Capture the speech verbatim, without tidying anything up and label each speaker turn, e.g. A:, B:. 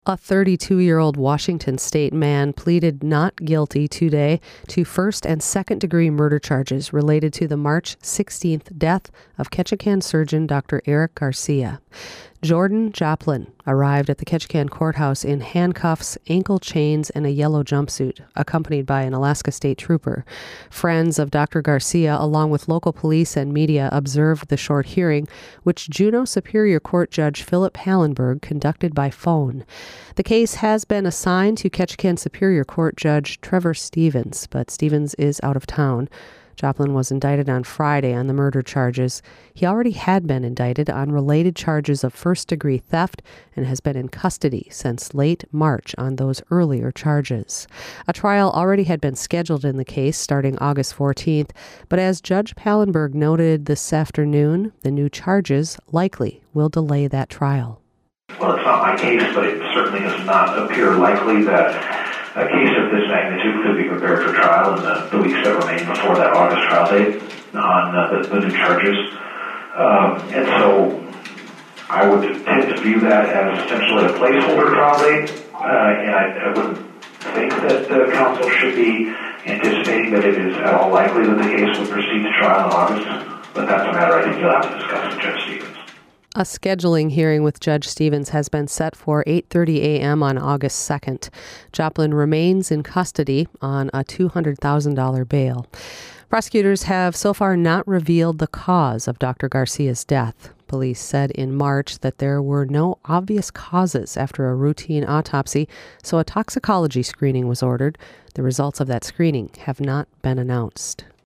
A: A thirty-two-year-old Washington state man pleaded not guilty today to first and second-degree murder charges related to the March sixteenth death of Ketchikan surgeon Doctor Eric Garcia. Jordan Joplin arrived at the Ketchikan courthouse in handcuffs, ankle chains, and a yellow jumpsuit, accompanied by an Alaska State trooper. Friends of Doctor Garcia, along with local police and media, observed the short hearing, which Juneau Superior Court Judge Philip Hallenberg conducted by phone. The case has been assigned to Ketchikan Superior Court Judge Trevor Stevens, but Stevens is out of town. Joplin was indicted on Friday on the murder charges. He already had been indicted on related charges of first-degree theft and has been in custody since late March on those earlier charges. A trial already had been scheduled in the case starting August fourteenth, but as Judge Hallenberg noted this afternoon, the new charges likely will delay that trial.
B: Well, it's not my case, but it certainly does not appear likely that a case of this magnitude could be prepared for trial in the, the weeks that remain before that August trial date on uh, the, the new charges. Um, and so I would tend to view that as essentially a placeholder trial date, uh, and I, I wouldn't think that the counsel should be anticipating that it is at all likely that the case would proceed to trial in August, but that's a matter I think you'll have to discuss with Judge Stevens.
A: A scheduling hearing with Judge Stevens has been set for eight thirty a.m. on August second. Joplin remains in custody on a two hundred thousand dollars bail. Prosecutors have so far not revealed the cause of Doctor Garcia's death. Police said in March that there were no obvious causes after a routine autopsy, so a toxicology screening was ordered. The results of that screening have not been announced.